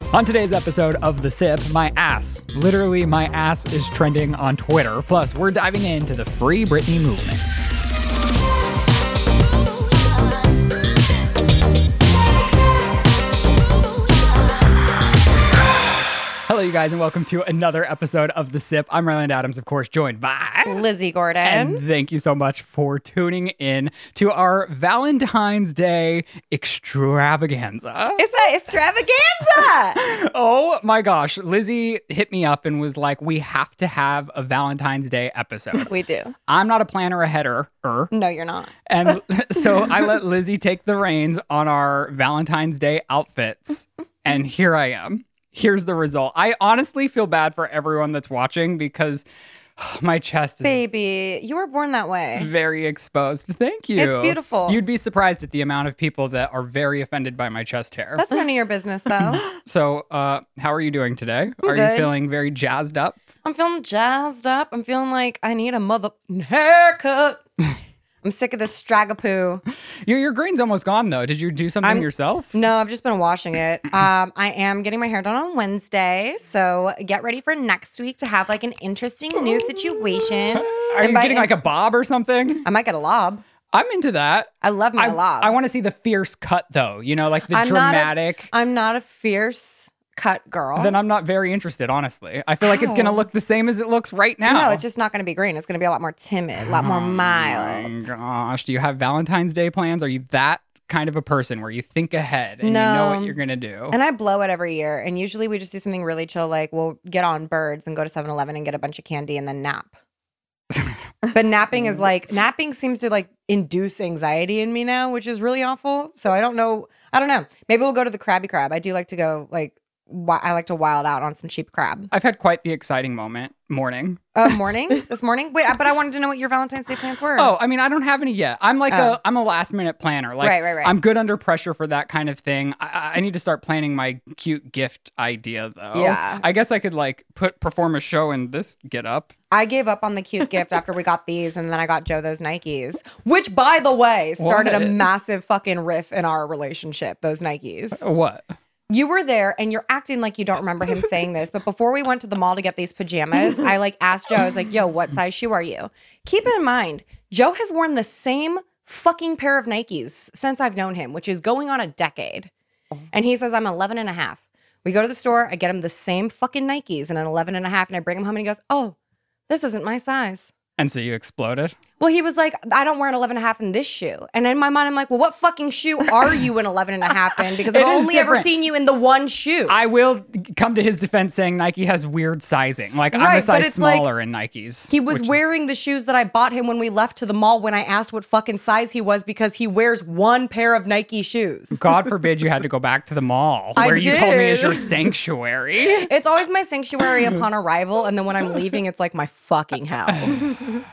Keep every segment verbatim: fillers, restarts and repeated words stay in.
On today's episode of The Sip, my ass, literally my ass is trending on Twitter. Plus, we're diving into the Free Britney movement. Hello, you guys, and welcome to another episode of The Sip. I'm Ryland Adams, of course, joined by Lizzie Gordon. And thank you so much for tuning in to our Valentine's Day extravaganza. It's an extravaganza! Oh my gosh. Lizzie hit me up and was like, we have to have a Valentine's Day episode. We do. I'm not a planner, a header. Er. No, you're not. And so I let Lizzie take the reins on our Valentine's Day outfits. And here I am. Here's the result. I honestly feel bad for everyone that's watching because my chest is Baby, you were born that way. very exposed. Thank you. It's beautiful. You'd be surprised at the amount of people that are very offended by my chest hair. That's none of your business, though. So, uh, how are you doing today? I'm are you good. feeling very jazzed up? I'm feeling jazzed up. I'm feeling like I need a mother haircut. I'm sick of this stragapoo. Your, your green's almost gone, though. Did you do something I'm- yourself? No, I've just been washing it. Um, I am getting my hair done on Wednesday, so get ready for next week to have like an interesting new situation. Are And you by- getting like a bob or something? I might get a lob. I'm into that. I love my I, lob. I want to see the fierce cut, though. You know, like the I'm not a- dramatic. I'm not a fierce cut girl. Then I'm not very interested, honestly. I feel like it's going to Ow. look the same as it looks right now. No, it's just not going to be green. It's going to be a lot more timid, a lot more Oh mild. my gosh. Do you have Valentine's Day plans? Are you that kind of a person where you think ahead and you know No. what you're going to do? And I blow it every year. And usually we just do something really chill, like we'll get on Birds and go to seven eleven and get a bunch of candy and then nap. But napping is like, napping seems to like induce anxiety in me now, which is really awful. So I don't know. I don't know. Maybe we'll go to the Krabby Crab. I do like to go like, wi- I like to wild out on some cheap crab. I've had quite the exciting moment, morning. Uh, morning? This morning? Wait, but I wanted to know what your Valentine's Day plans were. Oh, I mean, I don't have any yet. I'm like Oh. a, I'm a last minute planner. Like, Right, right, right. I'm good under pressure for that kind of thing. I- I, I need to start planning my cute gift idea, though. Yeah. I guess I could like put perform a show in this get up. I gave up on the cute gift after we got these, and then I got Joe those Nikes, which, by the way, started What? a massive fucking riff in our relationship. Those Nikes. What? You were there, and you're acting like you don't remember him saying this. But before we went to the mall to get these pajamas, I like asked Joe. I was like, "Yo, what size shoe are you?" Keep in mind, Joe has worn the same fucking pair of Nikes since I've known him, which is going on a decade. And he says I'm eleven and a half. We go to the store. I get him the same fucking Nikes and an eleven and a half, and I bring him home, and he goes, "Oh, this isn't my size." And so you exploded? Well, he was like, I don't wear an eleven and a half in this shoe. And in my mind, I'm like, well, what fucking shoe are you an eleven and a half in? Because I've It is only ever different. seen you in the one shoe. I will come to his defense saying Nike has weird sizing. Like, I'm a Right, but size it's like, smaller in Nikes. he was which is- wearing the shoes that I bought him when we left to the mall when I asked what fucking size he was because he wears one pair of Nike shoes. God forbid you had to go back to the mall I where you told me is did. your sanctuary. It's always my sanctuary upon arrival. And then when I'm leaving, it's like my fucking hell.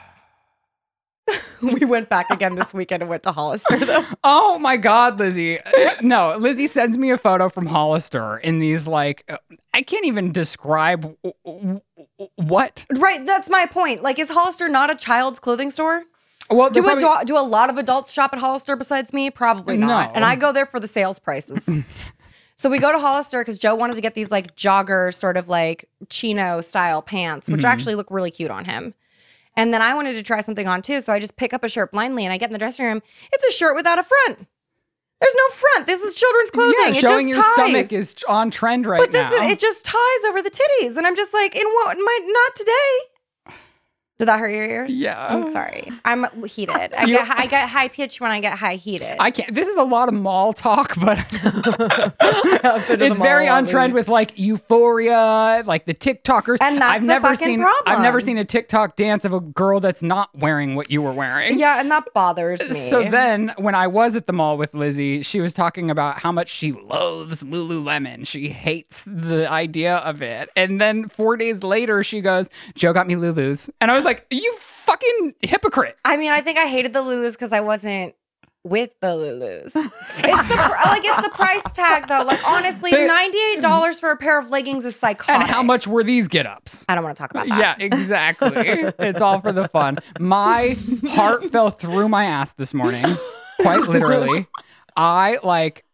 We went back again this weekend and went to Hollister, though. Oh my God, Lizzie. No, Lizzie sends me a photo from Hollister in these, like, uh, I can't even describe w- w- w- what. Right, that's my point. Like, is Hollister not a child's clothing store? Well, Do, they're ado- probably- do a lot of adults shop at Hollister besides me? Probably not. No. And I go there for the sales prices. So we go to Hollister because Joe wanted to get these like jogger sort of like chino style pants, which Mhm. actually look really cute on him. And then I wanted to try something on too. So I just pick up a shirt blindly and I get in the dressing room. It's a shirt without a front. There's no front. This is children's clothing. Yeah, it showing just your ties. stomach is on trend right But this now. is, it just ties over the titties. And I'm just like, in what? My, not today. Did that hurt your ears? Yeah. I'm sorry. I'm heated. I You- get I get high pitched when I get high heated. I can't. This is a lot of mall talk, but I've been to it's the very mall all on trend week. with like Euphoria, like the TikTokers. And that's I've the never fucking seen. problem. I've never seen a TikTok dance of a girl that's not wearing what you were wearing. Yeah, and that bothers me. So then, when I was at the mall with Lizzie, she was talking about how much she loathes Lululemon. She hates the idea of it. And then four days later, she goes, "Joe got me Lulus," and I was like, "You fucking hypocrite!" I mean, I think I hated the Lulus because I wasn't with the Lulus. It's the pr- like it's the price tag though. Like honestly, They- ninety-eight dollars for a pair of leggings is psychotic. And how much were these get-ups? I don't want to talk about that. Yeah, exactly. It's all for the fun. My heart fell through my ass this morning, quite literally. I like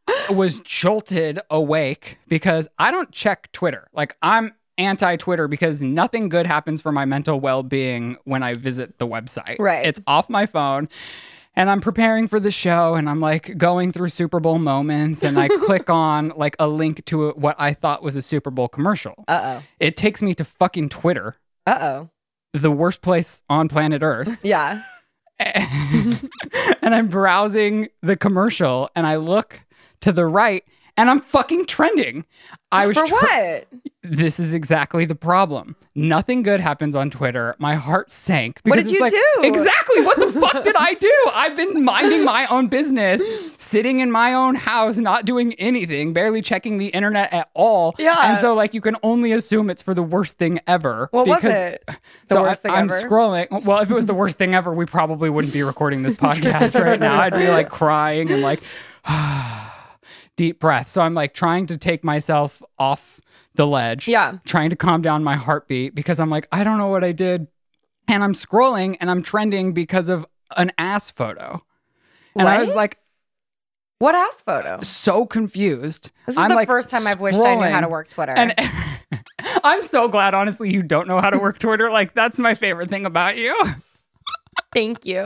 was jolted awake because I don't check Twitter. Like, I'm anti-Twitter because nothing good happens for my mental well-being when I visit the website. Right. It's off my phone. And I'm preparing for the show and I'm like going through Super Bowl moments and I click on like a link to a, what I thought was a Super Bowl commercial. Uh-oh. It takes me to fucking Twitter. Uh-oh. The worst place on planet Earth. Yeah. And I'm browsing the commercial and I look to the right and I'm fucking trending. I was For tr- what? This is exactly the problem. Nothing good happens on Twitter. My heart sank. What because did it's you like, do? Exactly. What the fuck did I do? I've been minding my own business, sitting in my own house, not doing anything, barely checking the internet at all. Yeah. And so, like, you can only assume it's for the worst thing ever. What was because- it? The so worst I, thing I'm ever? scrolling. Well, if it was the worst thing ever, we probably wouldn't be recording this podcast right now. I'd be like crying and like deep breath. So I'm like trying to take myself off the ledge. Yeah. Trying to calm down my heartbeat because I'm like, I don't know what I did. And I'm scrolling and I'm trending because of an ass photo. And I What? was like What ass photo? so confused. This is I'm the like first time I've wished I knew how to scrolling, work Twitter. And I'm so glad, honestly, you don't know how to work Twitter. Like, that's my favorite thing about you. Thank you.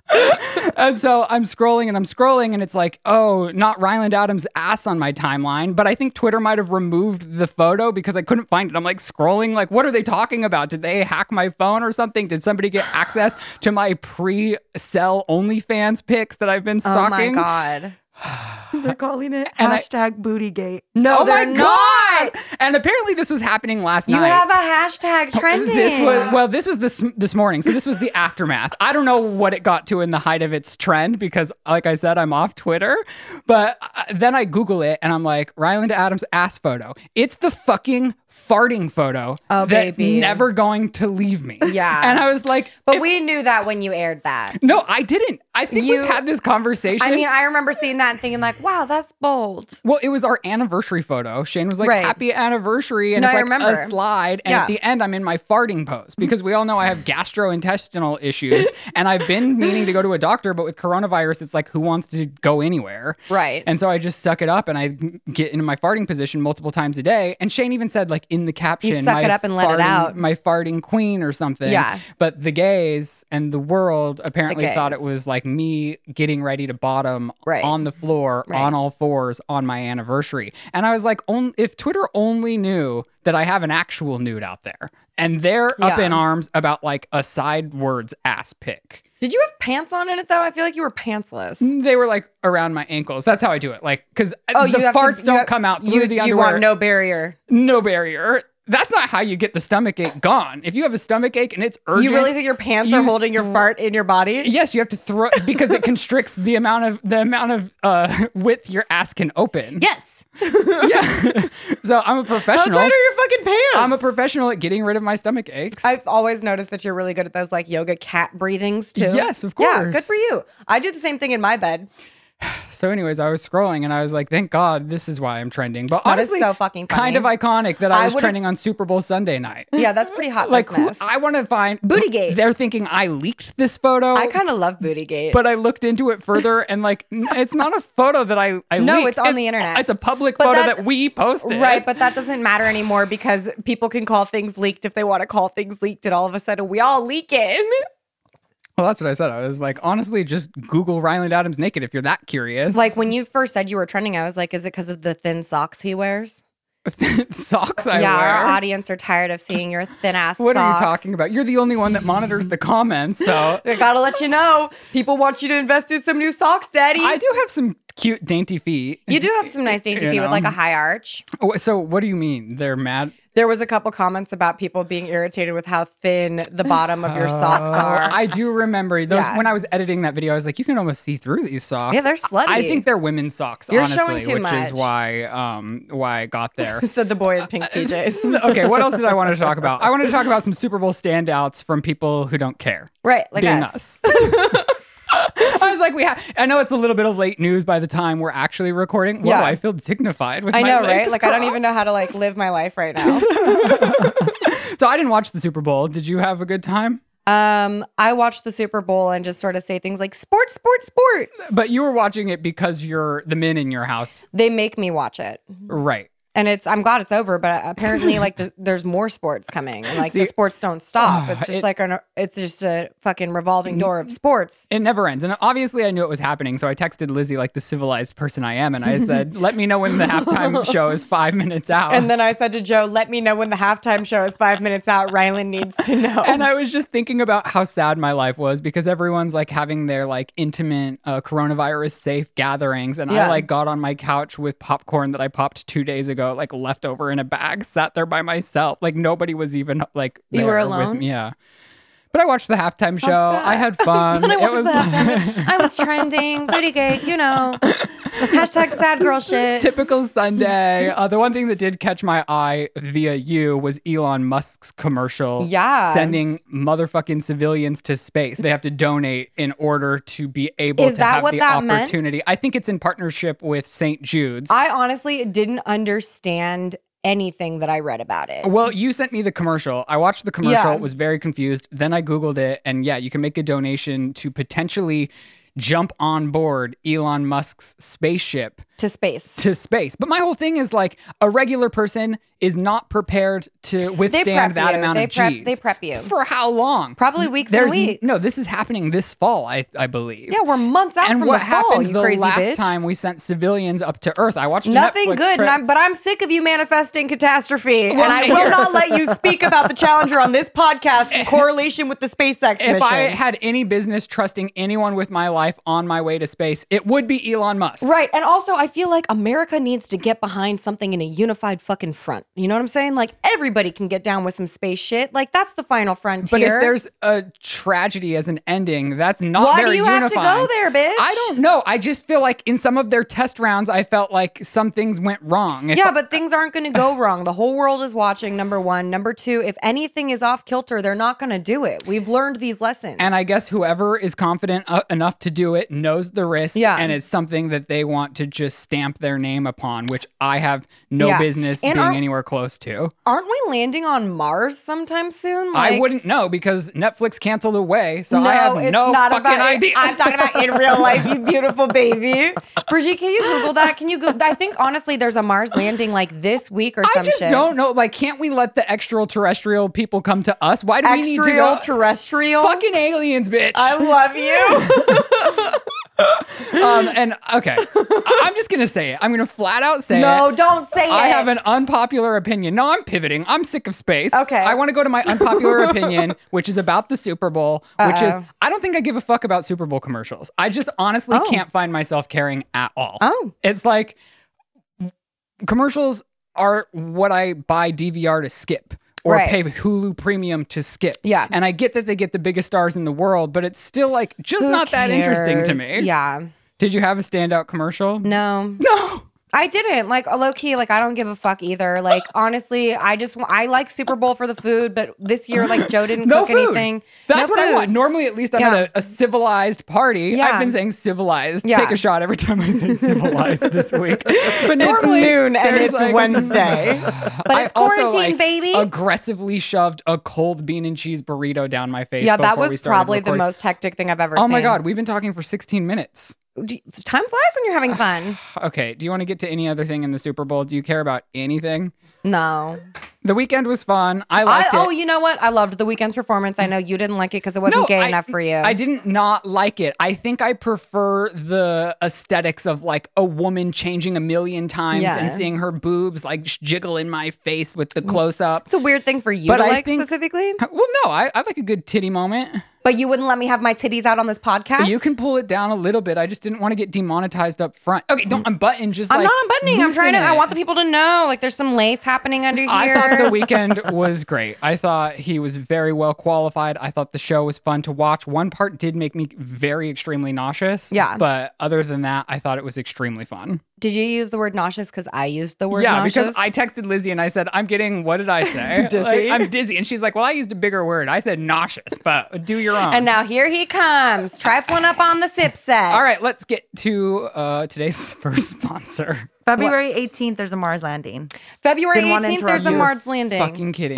And so I'm scrolling and I'm scrolling and it's like, oh, not Ryland Adams' ass on my timeline. But I think Twitter might have removed the photo because I couldn't find it. I'm like scrolling, like, what are they talking about? Did they hack my phone or something? Did somebody get access to my pre-sell OnlyFans pics that I've been Oh stalking? my God. They're calling it And I- hashtag bootygate. No, Oh my they're God! not. And apparently this was happening last You night. have a hashtag trending. This was well. This was this this morning, so this was the aftermath. I don't know what it got to in the height of its trend because, like I said, I'm off Twitter. But uh, then I Google it and I'm like, Ryland Adams ass photo. It's the fucking farting photo Oh, that's baby. never going to leave me. Yeah. and I was like, But if- we knew that when you aired that. no, I didn't. I think You- we've had this conversation. I mean, I remember seeing that and thinking like, wow, that's bold. Well, it was our anniversary photo. Shane was like, Right. happy anniversary. And No, it's I like remember. a slide. And Yeah. at the end, I'm in my farting pose because we all know I have gastrointestinal issues. And I've been meaning to go to a doctor, but with coronavirus, it's like, who wants to go anywhere? Right. And so I just suck it up and I get into my farting position multiple times a day. And Shane even said, like, in the caption, suck my it up and let it farting- out. My farting queen or something. Yeah. But the gays and the world apparently thought it gays. was like me getting ready to bottom Right. on the floor Right. on all fours on my anniversary. And I was like, on, if Twitter only knew that I have an actual nude out there and they're up Yeah. in arms about like a sidewards ass pic. Did you have pants on in it though? I feel like you were pantsless. They were like around my ankles. That's how I do it. Like, because Oh, the you have to- farts you don't have- come out through you, the you underwear. want no barrier. no barrier. That's not how you get the stomach ache gone. If you have a stomach ache and it's urgent, You really think your pants you are holding your fart in your body? yes, you have to throw because it constricts the amount of the amount of uh, width your ass can open. Yes. Yeah. So I'm a How professional. tight are your fucking pants? I'm a professional at getting rid of my stomach aches. I've always noticed that you're really good at those like yoga cat breathings too. Yes, of Yeah, course. good for you. I do the same thing in my bed. So, anyways, I was scrolling and I was like, "Thank God, this is why I'm trending." But That is honestly, so fucking funny. kind of iconic that I I was would've- trending on Super Bowl Sunday night. Yeah, that's pretty hot Like, who, business. I want to find Bootygate. They're thinking I leaked this photo. I kind of love Bootygate. But I looked into it further and like, n- it's not a photo that I I No, leaked. it's on the internet. It's a public But photo that- that, we posted. Right, but that doesn't matter anymore because people can call things leaked if they want to call things leaked, and all of a sudden we all leaking. Well, that's what I said. I was like, honestly, just Google Ryland Adams naked if you're that curious. Like when you first said you were trending, I was like, is it because of the thin socks he wears? socks I yeah, wear. our audience are tired of seeing your thin ass What socks. are you talking about? You're the only one that monitors the comments, so I gotta let you know, people want you to invest in some new socks, Daddy. I do have some cute, dainty feet. You do have some nice dainty You feet with like know. a high arch. Oh, so what do you mean? They're mad? There was a couple comments about people being irritated with how thin the bottom of your socks Oh, are. I do remember those. Yeah. When I was editing that video, I was like, you can almost see through these socks. Yeah, they're slutty. I think they're women's socks, You're honestly, showing too which much. is why um why I got there. Said the boy in pink P Js. Okay, what else did I want to talk about? I wanted to talk about some Super Bowl standouts from people who don't care. Right, like being us. us. I was like, we have. I know it's a little bit of late news by the time we're actually recording. Whoa, Yeah. I feel dignified with I my know, legs right? Like I don't crossed. even know how to like live my life right now. So I didn't watch the Super Bowl. Did you have a good time? Um, I watch the Super Bowl and just sort of say things like sports, sports, sports. But you were watching it because you're the men in your house. They make me watch it. Right. And it's, I'm glad it's over, but apparently, like, the, there's more sports coming, and like See, the sports don't stop. uh, It's just it- like an, it's just a fucking revolving door of sports. It never ends. And obviously I knew it was happening. So I texted Lizzie like the civilized person I am. And I said, let me know when the halftime show is five minutes out. And then I said to Joe, "Let me know when the halftime show is five minutes out. Rylan needs to know." And I was just thinking about how sad my life was because everyone's like having their like intimate uh, coronavirus safe gatherings. And I Yeah. like got on my couch with popcorn that I popped two days ago, like leftover in a bag, sat there by myself. Like nobody was even like there You were with alone? me. Yeah. But I watched the halftime show. sad. I had fun. Then I It watched was the halftime. I was trending, Bootygate, you know, hashtag sad girl shit. typical Sunday. Uh, the one thing that did catch my eye via you was Elon Musk's commercial. Yeah. Sending motherfucking civilians to space. They have to donate in order to be able Is to that have what the that meant? opportunity. I think it's in partnership with Saint Jude's. I honestly didn't understand anything that I read about it. Well, you sent me the commercial. I watched the commercial, Yeah. was very confused. Then I Googled it, and yeah, you can make a donation to potentially jump on board Elon Musk's spaceship To space. to space. But my whole thing is like a regular person is not prepared to They withstand prep that you. amount They of prep. G's. They prep you. For how long? Probably weeks There's and weeks. no. This is happening this fall, I I believe. Yeah, we're months out And from what the fall. happened You the crazy last bitch. time we sent civilians up to Earth? I watched a Nothing Netflix good, tra- and I'm, but I'm sick of you manifesting catastrophe, and Well, I here. will not let you speak about the Challenger on this podcast in correlation with the SpaceX If mission. I had any business trusting anyone with my life on my way to space, it would be Elon Musk. Right, and also I feel like America needs to get behind something in a unified fucking front. You know what I'm saying? Like everybody can get down with some space shit. Like that's the final frontier. But if there's a tragedy as an ending, that's not Why very do you have to unifying. go there, bitch? I don't know. I just feel like in some of their test rounds, I felt like some things went wrong. If Yeah, but things aren't going to go wrong. The whole world is watching, number one. Number two, if anything is off kilter, they're not going to do it. We've learned these lessons. And I guess whoever is confident uh, enough to do it knows the risk. Yeah. And it's something that they want to just stamp their name upon, which I have no Yeah. business And being aren't- anywhere close to. Aren't we landing on Mars sometime soon? I Like- wouldn't know because Netflix canceled Away. So No, I have it's no not fucking about idea. I'm talking about in real life, you beautiful baby. Brigitte, can you Google that? Can you Google? I think honestly, there's a Mars landing like this week or I some just shit. don't know. Like, can't we let the extraterrestrial people come to us? Why do we need to go? Extraterrestrial. Fucking aliens, bitch. I love you. um, and okay, I- I'm just gonna say it. I'm gonna flat out say no, it. don't say it. I have an unpopular opinion. No, I'm pivoting. I'm sick of space. Okay. I want to go to my unpopular opinion, which is about the Super Bowl, which is Uh-oh. I don't think I give a fuck about Super Bowl commercials. I just honestly Oh. can't find myself caring at all. Oh. It's like commercials are what I buy D V R to skip. Or Right. pay Hulu Premium to skip. Yeah. And I get that they get the biggest stars in the world, but it's still like just Who not that interesting to cares? me. Yeah. Did you have a standout commercial? No. No. I didn't. Like, low key, like, I don't give a fuck either. Like, honestly, I just, I like Super Bowl for the food, but this year, like, Joe didn't No cook food. anything. That's No what I food. want. Normally, at least I'm Yeah. at a, a civilized party. Yeah. I've been saying civilized. Yeah. Take a shot every time I say civilized this week. But normally, noon and there's, it's like- Wednesday. But I it's also, quarantine, like, baby. aggressively shoved a cold bean and cheese burrito down my face. Yeah, that before we was started probably the recording. most hectic thing I've ever Oh seen. my God, we've been talking for sixteen minutes. Do you- Time flies when you're having fun. Okay, do you want to get to any other thing in the Super Bowl? Do you care about anything? No. The weekend was fun. I I, liked it. oh, you know what? I loved the weekend's performance. I know you didn't like it because it wasn't gay I, enough for you. I didn't not like it. I think I prefer the aesthetics of like a woman changing a million times Yeah. and seeing her boobs like sh- jiggle in my face with the close up. It's a weird thing for you But to I like think- specifically. Well, no, I, I like a good titty moment. But you wouldn't let me have my titties out on this podcast? You can pull it down a little bit. I just didn't want to get demonetized up front. Okay, don't unbutton. Just I'm like not unbuttoning. I'm trying to, loosen I it. want the people to know. Like, there's some lace happening under here. I thought the weekend was great. I thought he was very well qualified. I thought the show was fun to watch. One part did make me very extremely nauseous. Yeah. But other than that, I thought it was extremely fun. Did you use the word nauseous? Because I used the word Yeah, nauseous. because I texted Lizzie and I said, I'm getting, what did I say? Dizzy? Like, I'm dizzy. And she's like, well, I used a bigger word. I said nauseous, but do your own. And now here he comes, trifling up on the sip set. All right, let's get to uh, today's first sponsor. February eighteenth, there's a Mars landing. February Didn't wanna eighteenth, there's the interrupt you. Mars landing. Fucking kidding me. Bitch,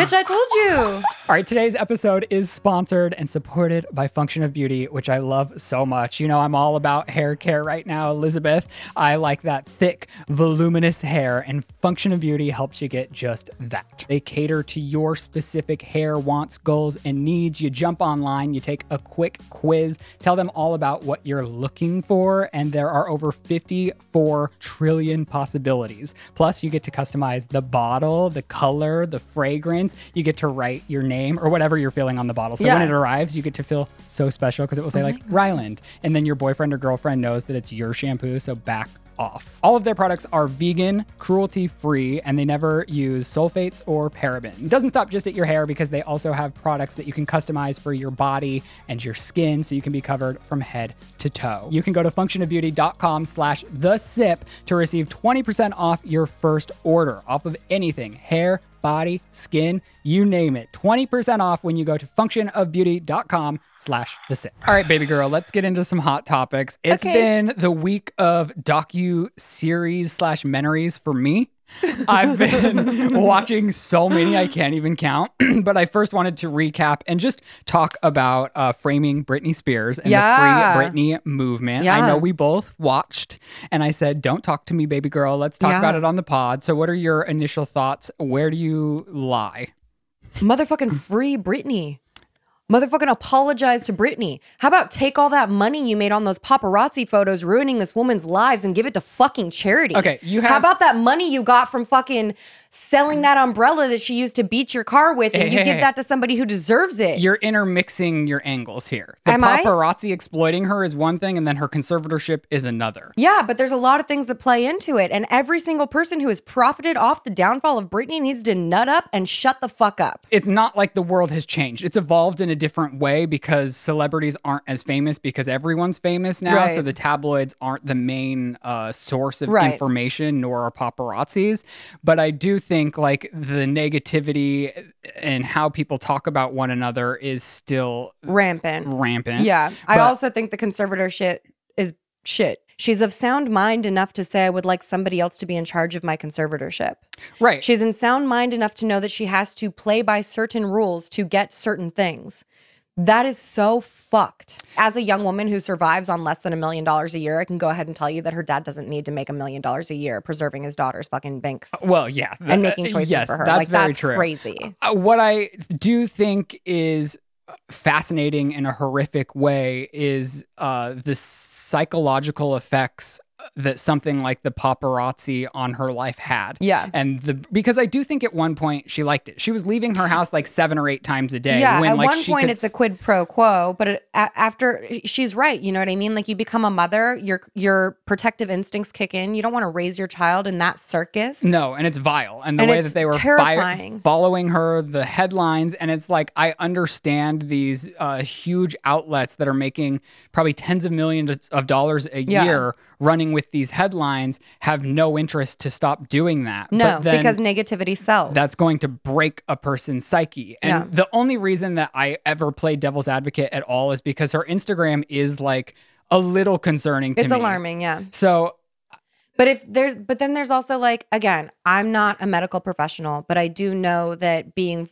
Bitch, I told you. All right, today's episode is sponsored and supported by Function of Beauty, which I love so much. You know, I'm all about hair care right now, Elizabeth. I like that thick, voluminous hair, and Function of Beauty helps you get just that. They cater to your specific hair wants, goals, and needs. You jump online, you take a quick quiz, tell them all about what you're looking for, and there are over fifty-four trillion possibilities. Plus, you get to customize the bottle, the color, the fragrance. You get to write your name or whatever you're feeling on the bottle. So Yeah. when it arrives, you get to feel so special because it will say like Ryland. And then your boyfriend or girlfriend knows that it's your shampoo. So back off. All of their products are vegan, cruelty-free, and they never use sulfates or parabens. It doesn't stop just at your hair because they also have products that you can customize for your body and your skin so you can be covered from head to toe. You can go to functionofbeauty.com slash the sip to receive twenty percent off your first order off of anything, hair, body, skin, you name it. twenty percent off when you go to functionofbeauty.com slash the sip. All right, baby girl, let's get into some hot topics. It's Okay. been the week of docu-series slash menaries for me. I've been watching so many I can't even count, but I first wanted to recap and just talk about uh, framing Britney Spears and Yeah. the Free Britney movement. I Yeah. know we both watched, and I said, don't talk to me, baby girl. Let's talk Yeah. about it on the pod. So what are your initial thoughts? Where do you lie? Motherfucking free Britney. Motherfucking apologize to Britney. How about take all that money you made on those paparazzi photos ruining this woman's lives and give it to fucking charity? Okay, you How have- about that money you got from fucking selling that umbrella that she used to beat your car with and Hey, you hey, give hey. that to somebody who deserves it? You're intermixing your angles here. The Am I? paparazzi exploiting her is one thing, and then her conservatorship is another. Yeah, but there's a lot of things that play into it. And every single person who has profited off the downfall of Britney needs to nut up and shut the fuck up. It's not like the world has changed. It's evolved in a different way because celebrities aren't as famous because everyone's famous now. Right. So the tabloids aren't the main uh, source of Right. information, nor are paparazzis. But I do think like the negativity and how people talk about one another is still Rampant. rampant. Yeah. I But- also think the conservatorship is shit. She's of sound mind enough to say, I would like somebody else to be in charge of my conservatorship. Right. She's in sound mind enough to know that she has to play by certain rules to get certain things. That is so fucked. As a young woman who survives on less than a million dollars a year, I can go ahead and tell you that her dad doesn't need to make a million dollars a year preserving his daughter's fucking banks Well, yeah. and making choices yes, for her. That's Like, very that's true. crazy. Uh, what I do think is fascinating in a horrific way is uh, the psychological effects that something like the paparazzi on her life had. Yeah. And the because I do think at one point she liked it. She was leaving her house like seven or eight times a day. Yeah, when, at like, one she point could it's a s- quid pro quo, but it, a, after she's right, you know what I mean? Like you become a mother, your your protective instincts kick in. You don't want to raise your child in that circus. No, and it's vile. And the And way it's that they were terrifying. fi- following her, the headlines, and it's like, I understand these uh, huge outlets that are making probably tens of millions of dollars a Yeah. year running with these headlines have no interest to stop doing that. No, But then because negativity sells. that's going to break a person's psyche. And Yeah. the only reason that I ever played devil's advocate at all is because her Instagram is like a little concerning to it's me. alarming, yeah. So But if there's, but then there's also like, again, I'm not a medical professional, but I do know that being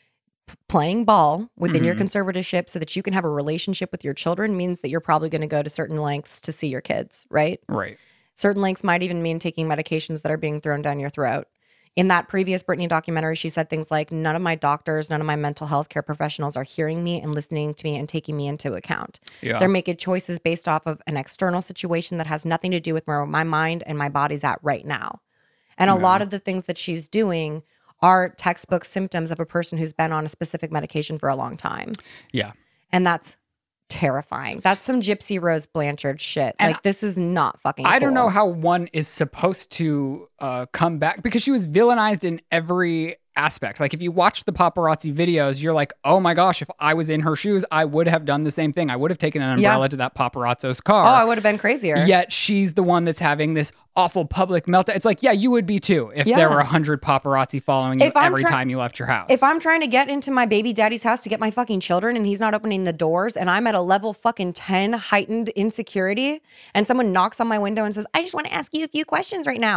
p- playing ball within your Mhm. conservatorship so that you can have a relationship with your children means that you're probably going to go to certain lengths to see your kids, right? right. Certain lengths might even mean taking medications that are being thrown down your throat. In that previous Britney documentary, she said things like, none of my doctors, none of my mental health care professionals are hearing me and listening to me and taking me into account. Yeah. They're making choices based off of an external situation that has nothing to do with where my mind and my body's at right now. And a Yeah. lot of the things that she's doing are textbook symptoms of a person who's been on a specific medication for a long time. Yeah. And that's terrifying. That's some Gypsy Rose Blanchard shit. And like, this is not fucking I don't know cool. how one is supposed to uh, come back because she was villainized in every aspect. Like if you watch the paparazzi videos, you're like, oh my gosh, if I was in her shoes, I would have done the same thing. I would have taken an Yeah. umbrella to that paparazzo's car. Oh, I would have been crazier. Yet she's the one that's having this awful public meltdown. It's like, yeah, you would be too if Yeah. there were a hundred paparazzi following you If I'm every try- time you left your house. If I'm trying to get into my baby daddy's house to get my fucking children and he's not opening the doors and I'm at a level fucking ten heightened insecurity and someone knocks on my window and says, I just want to ask you a few questions right now.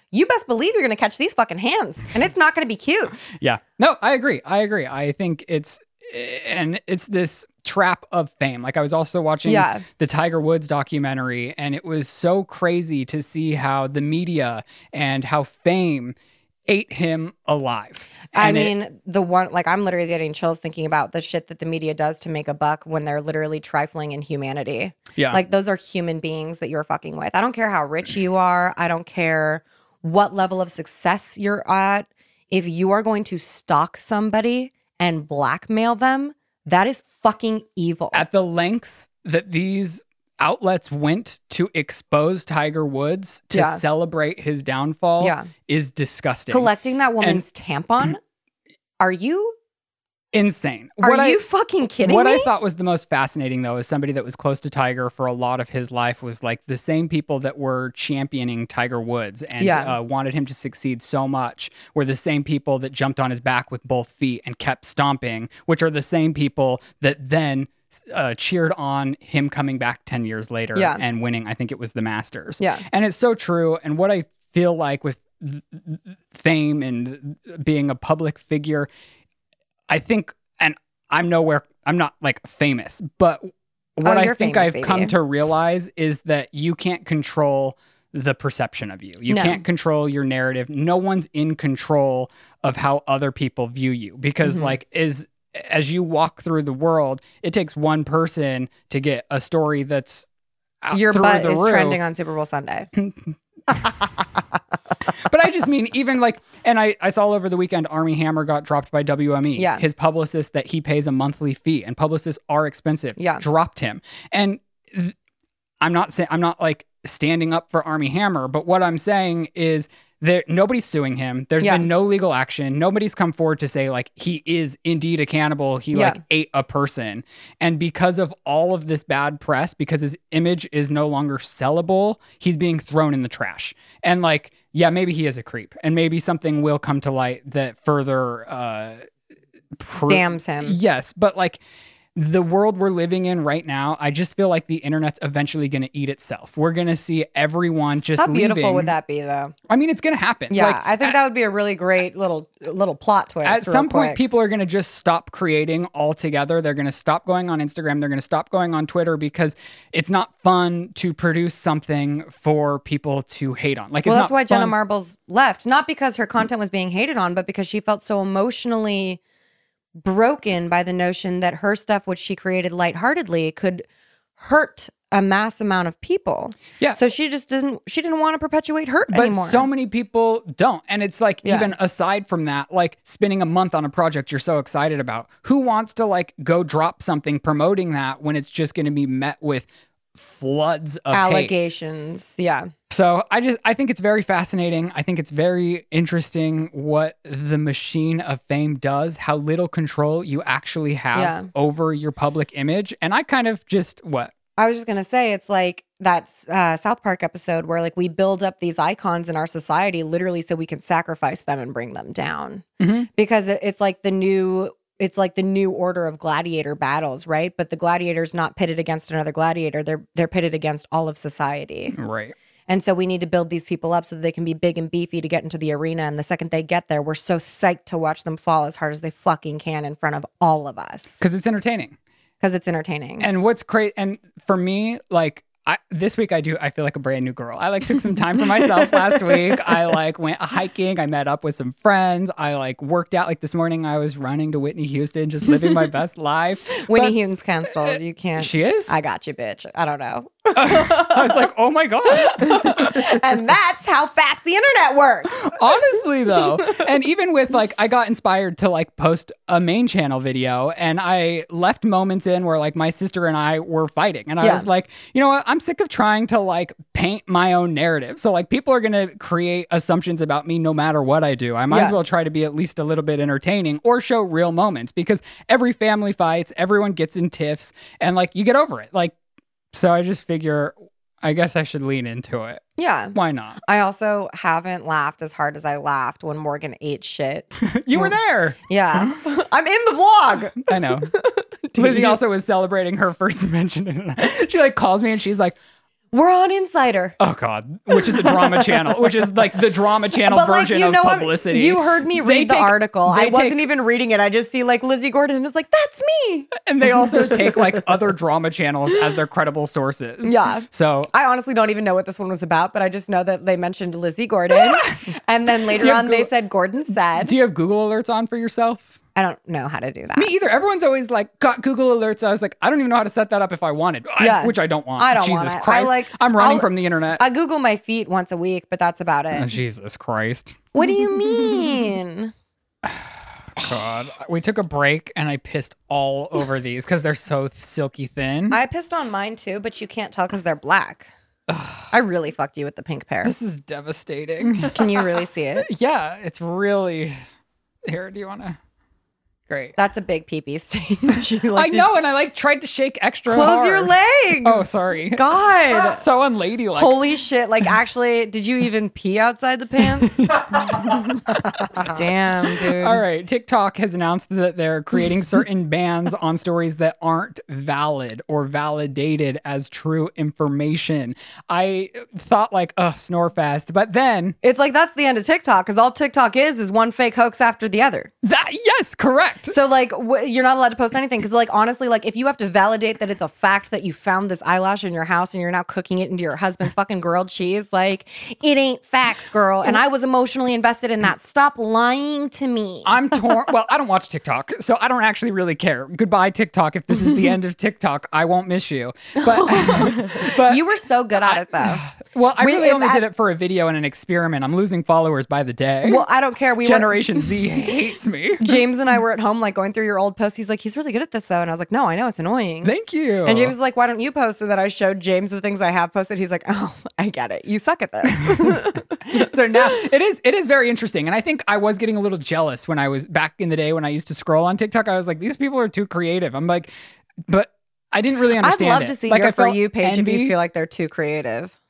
you best believe you're going to catch these fucking hands, and it's not going to be cute. Yeah. No, I agree. I agree. I think it's, and it's this trap of fame. Like I was also watching Yeah. the Tiger Woods documentary, and it was so crazy to see how the media and how fame ate him alive. I And it- mean, the one, like, I'm literally getting chills thinking about the shit that the media does to make a buck when they're literally trifling in humanity. yeah. Like, those are human beings that you're fucking with. I don't care how rich you are. I don't care what level of success you're at. If you are going to stalk somebody and blackmail them, that is fucking evil. at the lengths that these outlets went to expose Tiger Woods to Yeah. celebrate his downfall Yeah. is disgusting. Collecting that woman's tampon? Are you Insane. are what you I, fucking kidding What me? I thought was the most fascinating, though, as somebody that was close to Tiger for a lot of his life, was like the same people that were championing Tiger Woods and Yeah. uh, wanted him to succeed so much were the same people that jumped on his back with both feet and kept stomping, which are the same people that then uh, cheered on him coming back ten years later Yeah. and winning. I think it was the Masters. Yeah. And it's so true. And what I feel like with th- th- fame and being a public figure, I think, and I'm nowhere, I'm not like famous, but what Oh, I you're think famous, I've come baby. to realize is that you can't control the perception of you. You No. can't control your narrative. No one's in control of how other people view you because Mhm. like is as you walk through the world, it takes one person to get a story that's out Your through butt the is roof. trending on Super Bowl Sunday. But I just mean, even like, and I, I saw over the weekend, Army Hammer got dropped by W M E. Yeah. His publicist that he pays a monthly fee, and publicists are expensive, Yeah. dropped him. And th- I'm not saying, I'm not like standing up for Army Hammer, but what I'm saying is that nobody's suing him. There's Yeah. been no legal action. Nobody's come forward to say like he is indeed a cannibal. He Yeah. like ate a person. And because of all of this bad press, because his image is no longer sellable, he's being thrown in the trash. And like, yeah, maybe he is a creep, and maybe something will come to light that further uh pro- Damns him. Yes, but like the world we're living in right now, I just feel like the internet's eventually going to eat itself. We're going to see everyone just How beautiful leaving. would that be, though? I mean, it's going to happen. Yeah, Like, I think at, that would be a really great little little plot twist. at real some point, quick. people are going to just stop creating altogether. They're going to stop going on Instagram. They're going to stop going on Twitter because it's not fun to produce something for people to hate on. Like, Well, it's that's not why Jenna fun- Marbles left. Not because her content was being hated on, but because she felt so emotionally broken by the notion that her stuff, which she created lightheartedly, could hurt a mass amount of people. Yeah. So she just didn't she didn't want to perpetuate hurt But anymore. so many people don't. And it's like, Yeah. even aside from that, like spending a month on a project you're so excited about, who wants to like go drop something promoting that when it's just going to be met with floods of hate? allegations. Yeah. So I just, I think it's very fascinating. I think it's very interesting what the machine of fame does, how little control you actually have Yeah. over your public image. And I kind of just, what? I was just gonna say it's like that uh, South Park episode where like we build up these icons in our society literally so we can sacrifice them and bring them down Mhm. because it, it's like the new it's like the new order of gladiator battles, right? But the gladiator's not pitted against another gladiator; they're they're pitted against all of society, Right. and so we need to build these people up so that they can be big and beefy to get into the arena. And the second they get there, we're so psyched to watch them fall as hard as they fucking can in front of all of us Because it's entertaining. because it's entertaining. And what's great, and for me, like I, this week I do, I feel like a brand new girl. I like took some time for myself last week. I like went hiking. I met up with some friends. I like worked out. Like this morning, I was running to Whitney Houston, just living my best life. Whitney But Houston's canceled. You can't. She is. I got you, bitch. I don't know. I was like, oh my god. And that's how fast the internet works. Honestly, though, and even with like, I got inspired to like post a main channel video, and I left moments in where like my sister and I were fighting, and I Yeah. was like, you know what? I'm sick of trying to like paint my own narrative. So like, people are gonna create assumptions about me no matter what I do. I might as Yeah. well try to be at least a little bit entertaining or show real moments because every family fights, everyone gets in tiffs, and like you get over it. Like, so I just figure, I guess I should lean into it. Yeah. Why not? I also haven't laughed as hard as I laughed when Morgan ate shit. You were there. Yeah. I'm in the vlog. I know. Lizzie also was celebrating her first mention. She like calls me and she's like, We're on Insider. Oh God, which is a drama channel, which is like the drama channel But like, version you know of what? publicity. You heard me They read the take- article. they I wasn't take- even reading it. I just see like Lizzie Gordon is like, that's me. And they also take like other drama channels as their credible sources. Yeah. So I honestly don't even know what this one was about, but I just know that they mentioned Lizzie Gordon. And then later Do you have on, they Google- said Gordon said. do you have Google alerts on for yourself? I don't know how to do that. Me either. Everyone's always like, got Google alerts. I was like, I don't even know how to set that up if I wanted. I- Yeah. which I don't want. I don't Jesus want it. I Christ. like- I'm running I'll- from the internet. I Google my feet once a week, but that's about it. Oh, Jesus Christ. What do you mean? God. We took a break and I pissed all over these because they're so silky thin. I pissed on mine too, but you can't tell because they're black. I really fucked you with the pink pair. This is devastating. Can you really see it? Yeah, it's really. Here, do you want to? Great. That's a big pee-pee stain. She, I like, know, and I like tried to shake extra Close hard. your legs. Oh, sorry. God. So unladylike. Holy shit. Like, actually, did you even pee outside the pants? Damn, dude. All right. TikTok has announced that they're creating certain bans on stories that aren't valid or validated as true information. I thought like, oh, snore fast. But then It's like that's the end of TikTok because all TikTok is is one fake hoax after the other. that, yes, correct. So like w- you're not allowed to post anything because like honestly like if you have to validate that it's a fact that you found this eyelash in your house and you're now cooking it into your husband's fucking grilled cheese, like it ain't facts, girl. And I was emotionally invested in that. Stop lying to me. I'm torn. Well, I don't watch TikTok, so I don't actually really care. Goodbye, TikTok. If this is the end of TikTok, I won't miss you. But, but You were so good at it though. well, I We- really only that- did it for a video and an experiment. I'm losing followers by the day. Well, I don't care. We were Generation Z hates me. James and I were at home like going through your old posts. He's like, he's really good at this though. And I was like, no, I know it's annoying. Thank you. And James was like, why don't you post? So that I showed James the things I have posted. He's like, oh, I get it. You suck at this. So now it is it is very interesting, and I think I was getting a little jealous when I was back in the day when I used to scroll on TikTok. I was like, these people are too creative. I'm like, but I didn't really I'd understand love it. to see like, your I For felt You page if you envy. feel like they're too creative.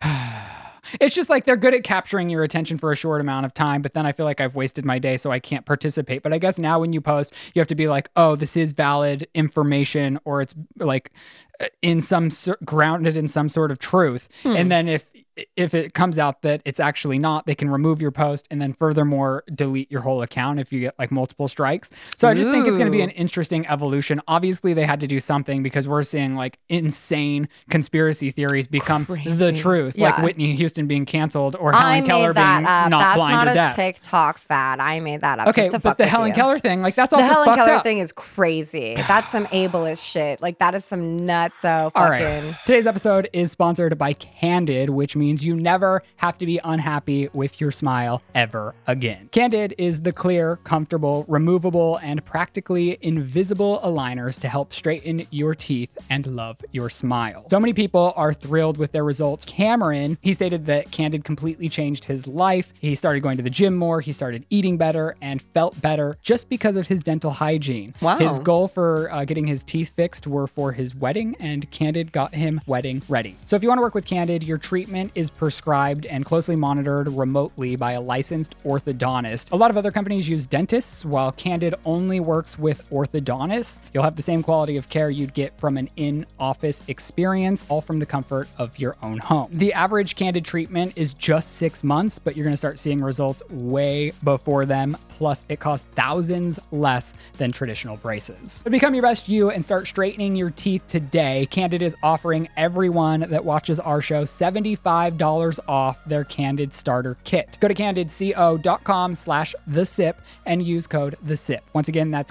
It's just like they're good at capturing your attention for a short amount of time, but then I feel like I've wasted my day, so I can't participate. But I guess now when you post, you have to be like, oh, this is valid information, or it's like in some sor- grounded in some sort of truth. Hmm. And then if if it comes out that it's actually not, they can remove your post and then furthermore delete your whole account if you get like multiple strikes. So I just think it's going to be Ooh. an interesting evolution. Obviously, they had to do something because we're seeing like insane conspiracy theories become the Crazy. truth, like Yeah. Whitney Houston being canceled or I Helen made Keller that being up. not That's blind not or a deaf. TikTok fad. I made that up. Okay, just to but fuck the with Helen you. Keller thing, like that's The also Helen fucked Keller up. thing is crazy. That's some ableist shit. Like that is some nutso fucking. All right. Today's episode is sponsored by Candid, which means you never have to be unhappy with your smile ever again. Candid is the clear, comfortable, removable, and practically invisible aligners to help straighten your teeth and love your smile. So many people are thrilled with their results. Cameron, he stated that Candid completely changed his life. He started going to the gym more, he started eating better, and felt better just because of his dental hygiene. Wow. His goal for uh, getting his teeth fixed were for his wedding, and Candid got him wedding ready. So if you want to work with Candid, your treatment is prescribed and closely monitored remotely by a licensed orthodontist. A lot of other companies use dentists, while Candid only works with orthodontists. You'll have the same quality of care you'd get from an in-office experience, all from the comfort of your own home. The average Candid treatment is just six months, but you're going to start seeing results way before them. Plus, it costs thousands less than traditional braces. To become your best you and start straightening your teeth today, Candid is offering everyone that watches our show seventy-five dollars off their Candid starter kit. Go to candidco.com slash the sip and use code the sip. Once again, that's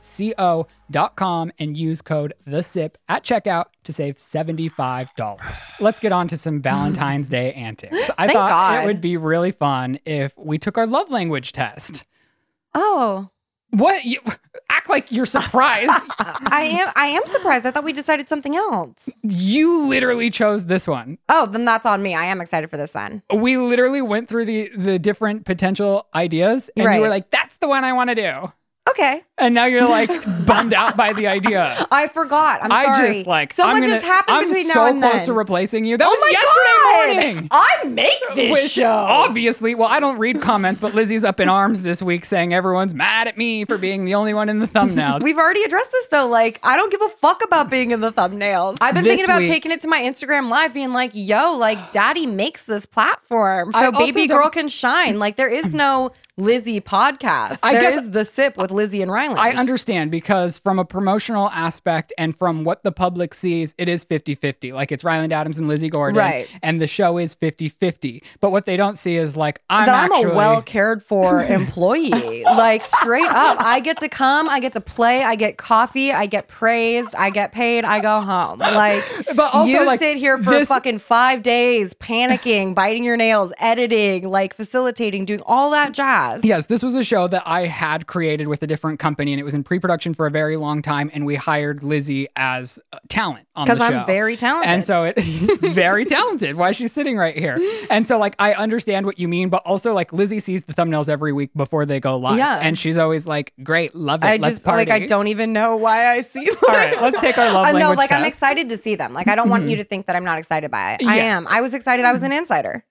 candidco.com and use code the sip at checkout to save seventy-five dollars. Let's get on to some Valentine's Day antics. I Thank thought God. it would be really fun if we took our love language test. Oh, What? You act like you're surprised. I am. I am surprised. I thought we decided something else. You literally chose this one. Oh, then that's on me. I am excited for this then. We literally went through the the different potential ideas, and you were Right. like, "That's the one I want to do." Okay. And now you're like bummed out by the idea. I forgot. I'm I sorry. just like so I'm much gonna, has happened I'm between so now and close then. to replacing you. That oh was my yesterday God. morning. I make this Which, show. obviously, well, I don't read comments, but Lizzie's up in arms this week saying everyone's mad at me for being the only one in the thumbnail. We've already addressed this though. Like, I don't give a fuck about being in the thumbnails. I've been This thinking about week- taking it to my Instagram live, being like, yo, like, daddy makes this platform. I So also baby don't- girl can shine. Like, there is no Lizzie podcast. I There guess- is The Sip with Lizzie and Ryland. I understand because from a promotional aspect and from what the public sees, it is fifty-fifty. Like it's Ryland Adams and Lizzie Gordon. Right. And the show is fifty-fifty. But what they don't see is like, I'm that I'm actually... a well cared for employee. Like straight up, I get to come, I get to play, I get coffee, I get praised, I get paid, I go home. Like, But also, you like, sit here for this- fucking five days, panicking, biting your nails, editing, like facilitating, doing all that jazz. Yes, this was a show that I had created with a different company, and it was in pre-production for a very long time. And we hired Lizzie as uh, talent on the show Because I'm very talented. and so it very talented. Why she's sitting right here, and so like I understand what you mean, but also like Lizzie sees the thumbnails every week before they go live, Yeah. and she's always like, "Great, love it, I let's just party." like I don't even know why I see them. All right, let's take our love I know, language like I'm test. excited to see them. Like I don't want you to think that I'm not excited by it. I Yeah. am. I was excited. I was an insider.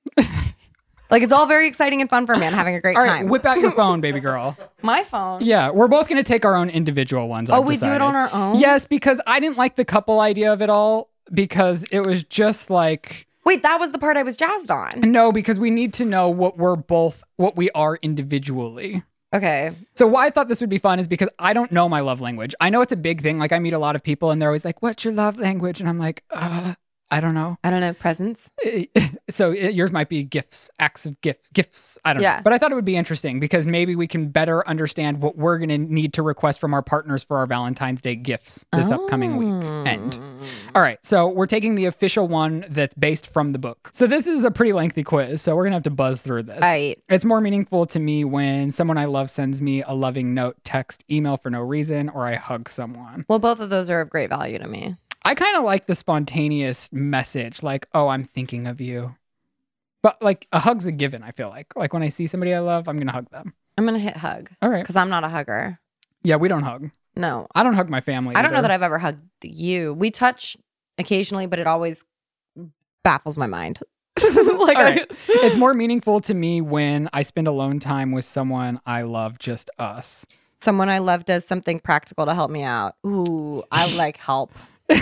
Like it's all very exciting and fun for me. I'm having a great All right, time. whip out your phone, baby girl. My phone. Yeah, we're both gonna take our own individual ones. Oh, I've we do it decided. on our own? Yes, because I didn't like the couple idea of it all because it was just like. Wait, that was the part I was jazzed on. No, because we need to know what we're both, what we are individually. Okay. So why I thought this would be fun is because I don't know my love language. I know it's a big thing. Like I meet a lot of people and they're always like, "What's your love language?" And I'm like, uh, I don't know. I don't know. Presents. So it, yours might be gifts, acts of gifts, gifts. I don't Yeah. know. But I thought it would be interesting because maybe we can better understand what we're going to need to request from our partners for our Valentine's Day gifts this upcoming weekend. All right. So we're taking the official one that's based from the book. So this is a pretty lengthy quiz. So we're going to have to buzz through this. Right. It's more meaningful to me when someone I love sends me a loving note, text, email for no reason, or I hug someone. Well, both of those are of great value to me. I kind of like the spontaneous message, like, "Oh, I'm thinking of you." But like a hug's a given, I feel like. Like when I see somebody I love, I'm going to hug them. I'm gonna hit hug All right. because I'm not a hugger. Yeah, we don't hug. No, I don't hug my family. I don't know either. that I've ever hugged you. We touch occasionally, but it always baffles my mind. like All right. I, It's more meaningful to me when I spend alone time with someone I love, just us. someone I love does something practical to help me out. Ooh, I like help.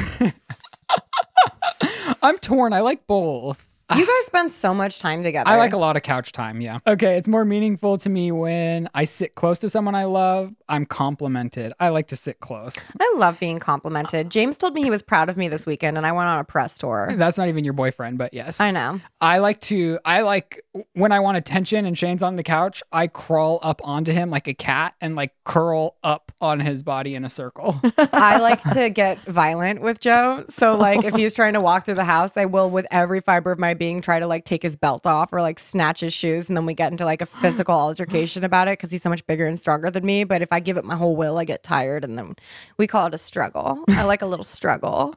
I'm torn. I like both. You guys spend so much time together. I like a lot of couch time, yeah. Okay, it's more meaningful to me when I sit close to someone I love. I'm complimented. I like to sit close. I love being complimented. James told me he was proud of me this weekend, and I went on a press tour. That's not even your boyfriend, but yes. I know. I like to, I like when I want attention and Shane's on the couch, I crawl up onto him like a cat and like curl up on his body in a circle. I like to get violent with Joe. So, like, if he's trying to walk through the house, I will, with every fiber of my being, try to like take his belt off or like snatch his shoes. And then we get into like a physical altercation about it because he's so much bigger and stronger than me. But if I give it my whole will, I get tired. And then we call it a struggle. I like a little struggle.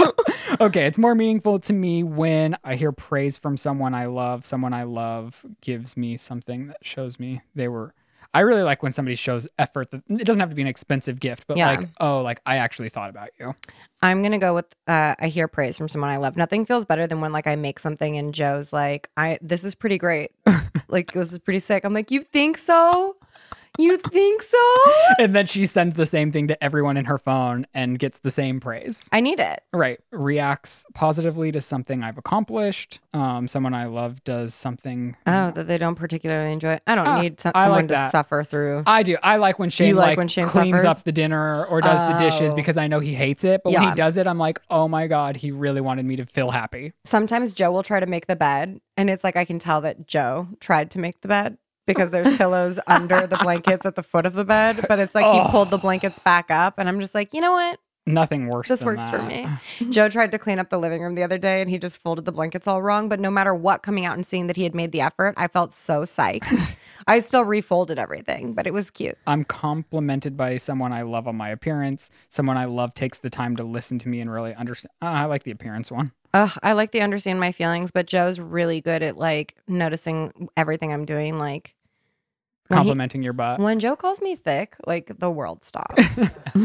Okay, it's more meaningful to me when I hear praise from someone I love. Someone I love gives me something that shows me they were. I really like when somebody shows effort. That, it doesn't have to be an expensive gift, but Yeah. like, oh, like I actually thought about you. I'm gonna go with uh, I hear praise from someone I love. Nothing feels better than when like I make something and Joe's like, I this is pretty great. Like this is pretty sick. I'm like, you think so? You think so? And then she sends the same thing to everyone in her phone and gets the same praise. I need it. Right. Reacts positively to something I've accomplished. Um, someone I love does something. Oh, that they don't particularly enjoy. I don't Ah, need so- I someone like to that. suffer through. I do. I like when Shane You like like, when Shane cleans suffers? up the dinner or does the dishes Oh. because I know he hates it. But when Yeah. he does it, I'm like, oh my God, he really wanted me to feel happy. Sometimes Joe will try to make the bed, and it's like I can tell that Joe tried to make the bed because there's pillows under the blankets at the foot of the bed. But it's like Oh. he pulled the blankets back up, and I'm just like, you know what? Nothing worse This than works for that. me. Joe tried to clean up the living room the other day and he just folded the blankets all wrong. But no matter what, coming out and seeing that he had made the effort, I felt so psyched. I still refolded everything, but it was cute. I'm complimented by someone I love on my appearance. Someone I love takes the time to listen to me and really understand. Uh, I like the appearance one. Ugh, I like to understand my feelings, but Joe's really good at like noticing everything I'm doing. Like, When he- complimenting your butt. When Joe calls me thick, like the world stops.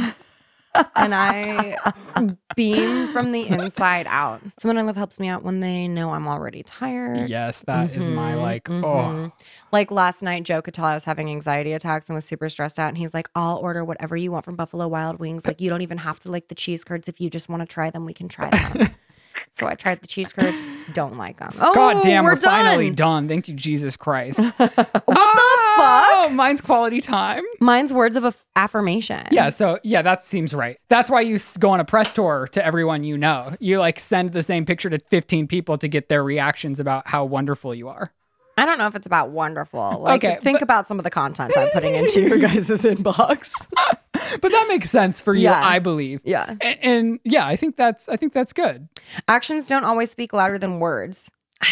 And I beam from the inside out. Someone I love helps me out when they know I'm already tired. Yes, that is my Mhm, like, mhm. oh. Like last night, Joe could tell I was having anxiety attacks and was super stressed out. And he's like, I'll order whatever you want from Buffalo Wild Wings. Like, you don't even have to like the cheese curds. If you just want to try them, we can try them. So I tried the cheese curds. Don't like them. Oh, God damn, we're, we're finally done. done. Thank you, Jesus Christ. What the Oh, fuck? mine's quality time. Mine's words of aff- affirmation. Yeah, so yeah, that seems right. That's why you s- go on a press tour to everyone you know. You like send the same picture to fifteen people to get their reactions about how wonderful you are. I don't know if it's about wonderful. Like, Okay, think but- about some of the content I'm putting into your guys' inbox. But that makes sense for you, Yeah. I believe. Yeah. A- And, yeah, I think that's I think that's good. Actions don't always speak louder than words.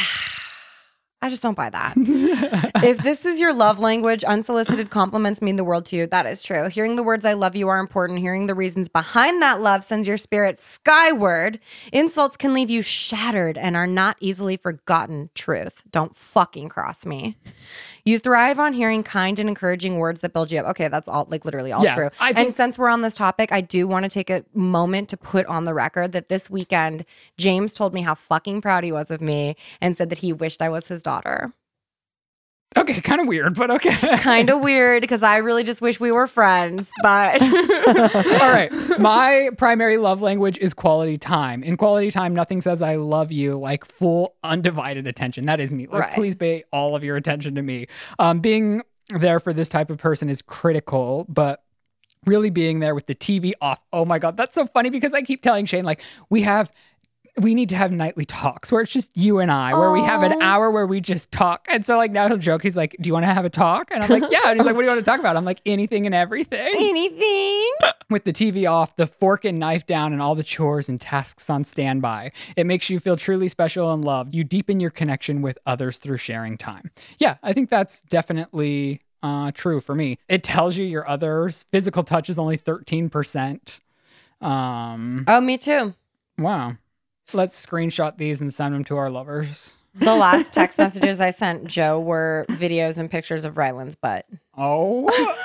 I just don't buy that. If this is your love language, unsolicited compliments mean the world to you. That is true. Hearing the words I love you are important. Hearing the reasons behind that love sends your spirit skyward. Insults can leave you shattered and are not easily forgotten. Truth. Don't fucking cross me. You thrive on hearing kind and encouraging words that build you up. Okay, that's all, like literally all Yeah, true. I think- And since we're on this topic, I do want to take a moment to put on the record that this weekend, James told me how fucking proud he was of me and said that he wished I was his daughter. Okay, kind of weird, but okay. Kind of weird because I really just wish we were friends, but All right. My primary love language is quality time. In quality time, nothing says I love you like full undivided attention. That is me. Like, Right. please pay all of your attention to me. Um, being there for this type of person is critical, but really being there with the T V off. Oh my God, that's so funny because I keep telling Shane, like, we have we need to have nightly talks where it's just you and I, where we have an Aw. hour where we just talk. And so like now he'll joke. He's like, do you want to have a talk? And I'm like, yeah. And he's like, what do you want to talk about? I'm like, anything and everything. anything. With the T V off, the fork and knife down, and all the chores and tasks on standby. It makes you feel truly special and loved. You deepen your connection with others through sharing time. Yeah, I think that's definitely uh, true for me. It tells you your others. Physical touch is only thirteen percent. Um, Oh, me too. wow. Let's screenshot these and send them to our lovers. The last text messages I sent Joe were videos and pictures of Ryland's butt. Oh.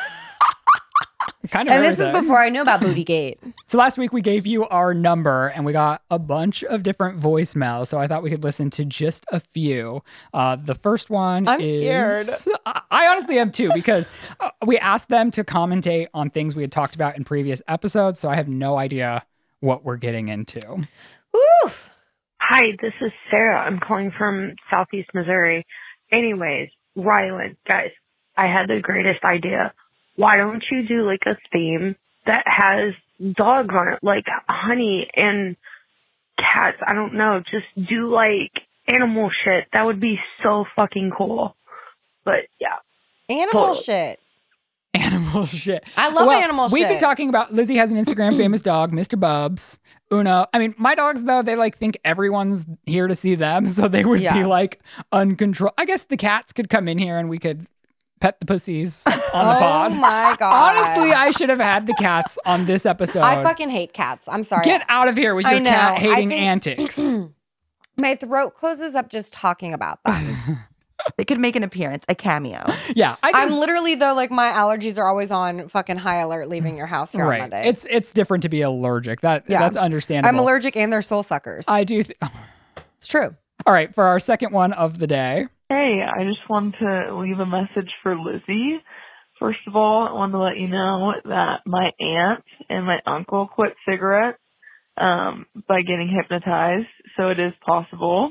Kind of And this is everything. before I knew about Bootygate. So last week we gave you our number and we got a bunch of different voicemails. So I thought we could listen to just a few. Uh, the first one I'm is... scared. I, I honestly am too because uh, we asked them to commentate on things we had talked about in previous episodes. So I have no idea what we're getting into. Woo! Hi, this is Sarah. I'm calling from Southeast Missouri. Anyways, Ryland, guys, I had the greatest idea. Why don't you do like a theme that has dogs on it, like honey and cats? I don't know. Just do like animal shit. That would be so fucking cool. But yeah. Animal Totally. shit. Animal shit. I love Well, animal We've shit. been talking about Lizzie has an Instagram famous dog, Mister Bubs. Uno. I mean, my dogs though, they like think everyone's here to see them, so they would be Yeah. like uncontrolled. I guess the cats could come in here and we could pet the pussies on the Oh pod. my God. Honestly, I should have had the cats on this episode. I fucking hate cats. I'm sorry. Get out of here with I your know. cat I hating think- antics. My throat closes up just talking about them. They could make an appearance, a cameo. Yeah, I I'm think, literally though, like my allergies are always on fucking high alert leaving your house here on right. Monday. It's it's different to be allergic. That Yeah. that's understandable. I'm allergic and they're soul suckers. I do. Th- It's true. All right, for our second one of the day. Hey, I just wanted to leave a message for Lizzie. First of all, I wanted to let you know that my aunt and my uncle quit cigarettes um, by getting hypnotized, so it is possible.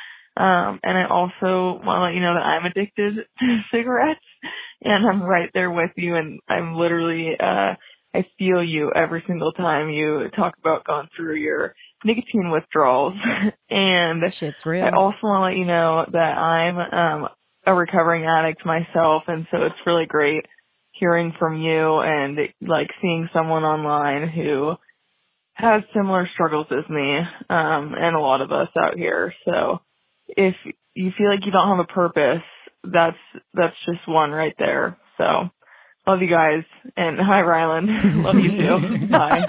Um, and I also want to let you know that I'm addicted to cigarettes, and I'm right there with you, and I'm literally, uh, I feel you every single time you talk about going through your nicotine withdrawals. And Shit's real. I also want to let you know that I'm um, a recovering addict myself, and so it's really great hearing from you and like seeing someone online who has similar struggles as me, um, and a lot of us out here. So if you feel like you don't have a purpose, that's that's just one right there. So love you guys, and hi Ryland, love you too. Bye.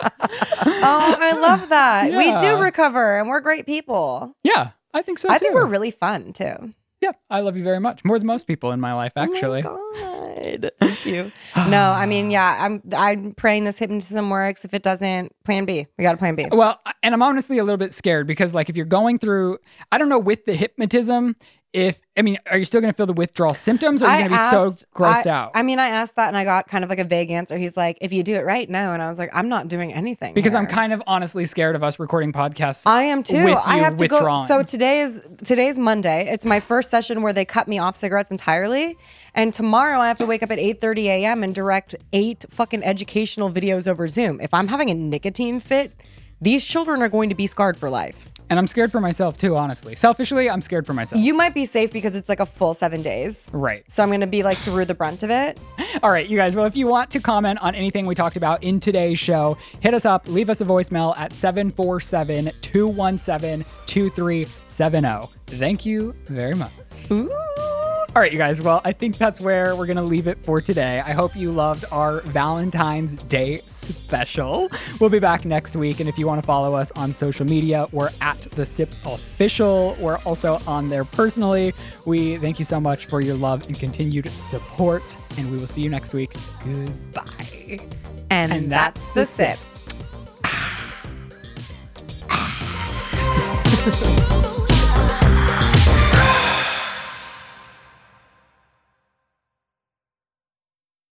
Oh, I love that. We do Yeah. recover and we're great people. Yeah, I think so I too. think we're really fun too. Yeah, I love you very much. More than most people in my life, actually. Oh my God. Thank you. No, I mean, yeah, I'm I'm praying this hypnotism works. If it doesn't, plan B. We got a plan B. Well, and I'm honestly a little bit scared because, like, if you're going through, I don't know, with the hypnotism, if, I mean, are you still going to feel the withdrawal symptoms or are you going to be asked, so grossed I, out? I mean, I asked that and I got kind of like a vague answer. He's like, if you do it right, no. And I was like, I'm not doing anything. Because here. I'm kind of honestly scared of us recording podcasts. I am too. With I you have to withdrawing. go. So today is today's Monday. It's my first session where they cut me off cigarettes entirely. And tomorrow I have to wake up at eight thirty a.m. and direct eight fucking educational videos over Zoom. If I'm having a nicotine fit, these children are going to be scarred for life. And I'm scared for myself too, honestly. Selfishly, I'm scared for myself. You might be safe because it's like a full seven days. Right. So I'm going to be like through the brunt of it. All right, you guys. Well, if you want to comment on anything we talked about in today's show, hit us up. Leave us a voicemail at seven four seven, two one seven, two three seven zero. Thank you very much. Ooh. All right, you guys. Well, I think that's where we're going to leave it for today. I hope you loved our Valentine's Day special. We'll be back next week. And if you want to follow us on social media, we're at The Sip Official. We're also on there personally. We thank you so much for your love and continued support. And we will see you next week. Goodbye. And, And that's, that's the the sip.